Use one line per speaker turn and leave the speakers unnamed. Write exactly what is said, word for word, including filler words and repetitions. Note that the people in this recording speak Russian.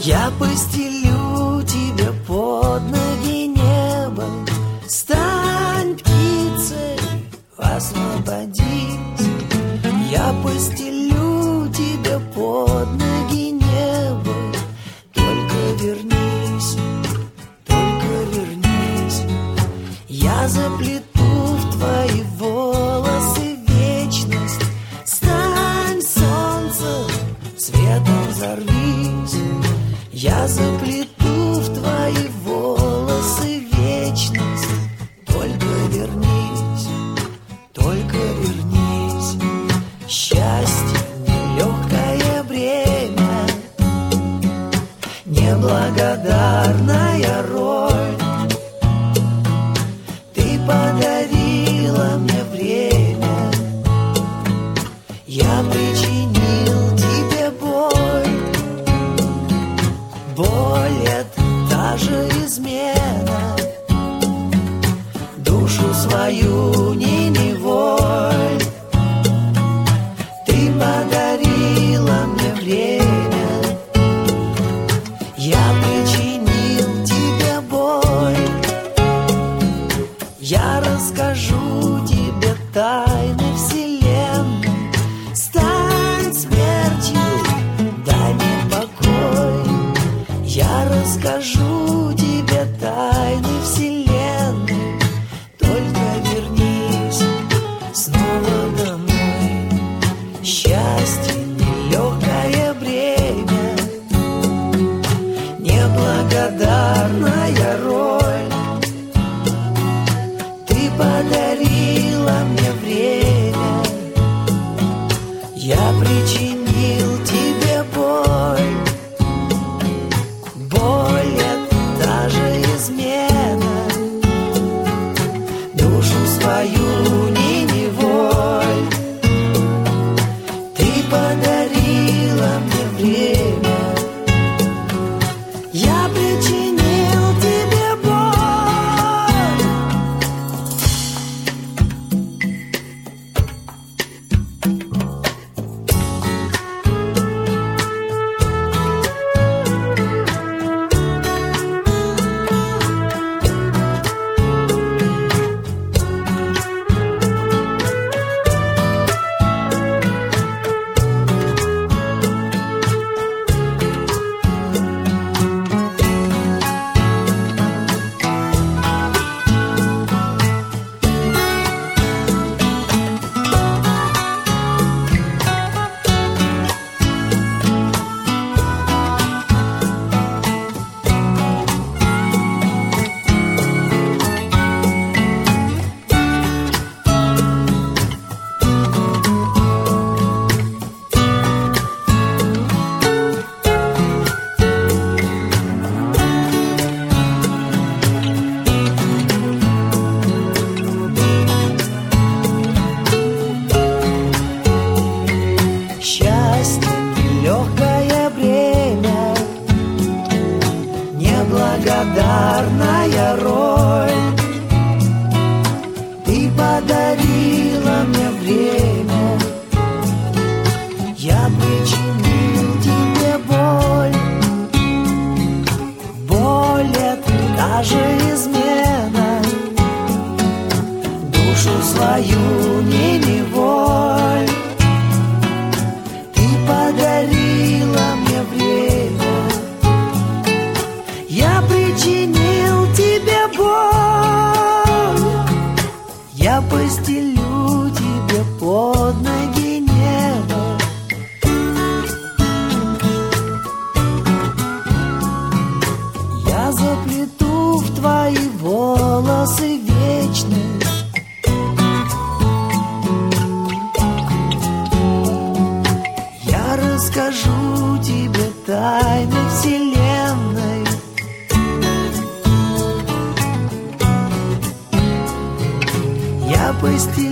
Я постелю тебе под ноги небо. Стань птицей, освободись. Я постелю тебе под ноги небо. Только вернись, только вернись. Я заплету в твои волосы вечность. Стань солнцем, светом взорвись. Я заплету в твои волосы вечность. Только вернись, только вернись. Счастье нелегкое бремя, неблагодарная роль. Ты подарила мне время, я причинил тебе боль. Боль — это та же измена, душу свою не неволь. Ты подарила мне время, я причинил тебе боль. Я расскажу тебе тайны вселенной. Стань смертью, дай мне покой. Я расскажу тебе тайны вселенной. Только вернись снова домой. Счастье нелегкое бремя, неблагодарная роль. Ты подарила мне время, я причинил тебе боль. Боль — это та же измена, душу свою не неволь. Ты подарила мне время, я причинил тебе боль. Легкое бремя, неблагодарная роль. Ты подарила мне время, я причинил тебе боль. Боль — это та же измена, душу свою не неволь. Подарила мне время, я причинил тебе боль. Я постелю тебе под ноги небо. Я заплету в твои волосы вечность. Расскажу тебе тайны вселенной. Я постелю